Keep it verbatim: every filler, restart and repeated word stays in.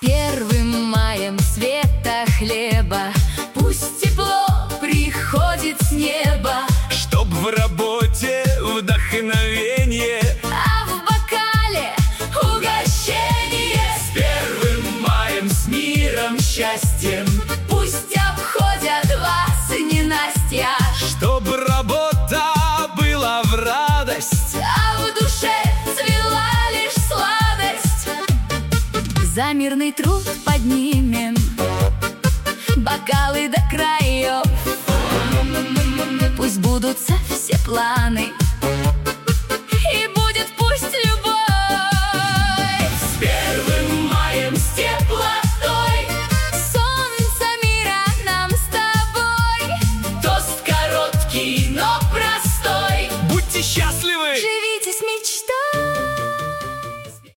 Первым маем света хлеба, пусть тепло приходит с неба, чтоб в работе вдохновение, а в бокале угощение. С первым маем, с миром, счастьем, пусть обходят вас ненастья, чтоб работа была в радость, а в душе цвела лишь сладость. За мирный труд поднимем бокалы до краев, пусть сбудутся все планы,